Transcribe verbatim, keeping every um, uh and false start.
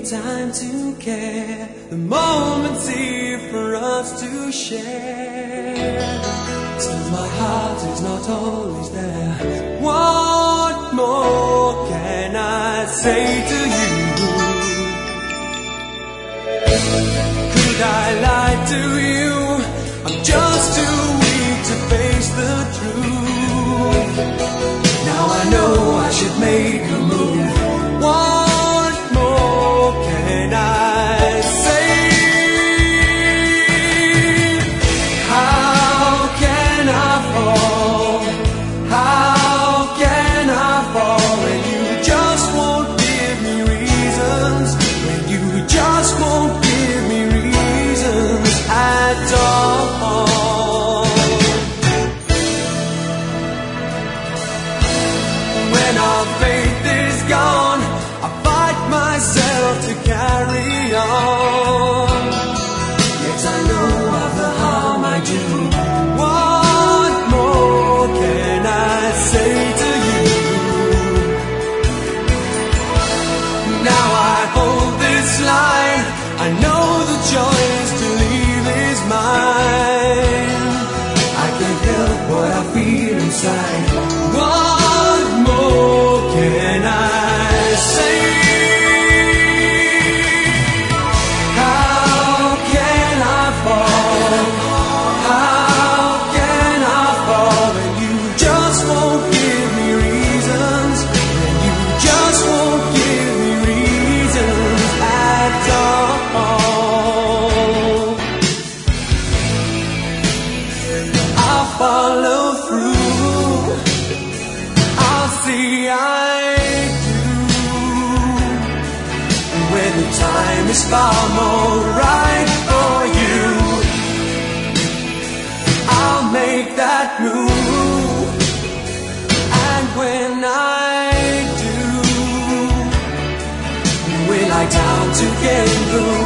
time to care. The moment's here for us to share. Still my heart is not always there. What more can I say to you? Could I lie to you? I'm just too weak to face the truth. Now I know I should make a move. What more can I say? How can I fall? How can I fall when you just won't give me reasons? When you just won't give me reasons at all. When our faith is gone, I fight myself to carry on. Yes, I know of the harm I do. What more can I say to you? Now I hold this line. I know the choice to leave is mine. I can't help what I feel inside. What more can I say? How can I fall? How can I fall when you just won't give me reasons? When you just won't give me reasons at all. I'll follow through. I'll see eye to when the time is far more right for you. I'll make that move, and when I do, we lie down together.